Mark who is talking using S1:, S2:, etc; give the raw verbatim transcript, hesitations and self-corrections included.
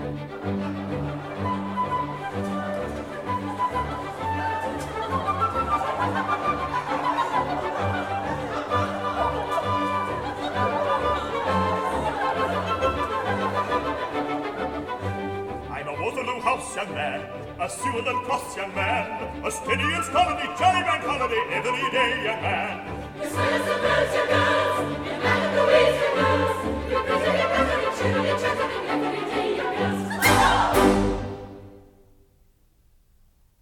S1: Waterloo House young man, a Sewell and Cross young man, a Steady and Colony, Jolly Bank Holiday, every day young man.
S2: As well as the birds you got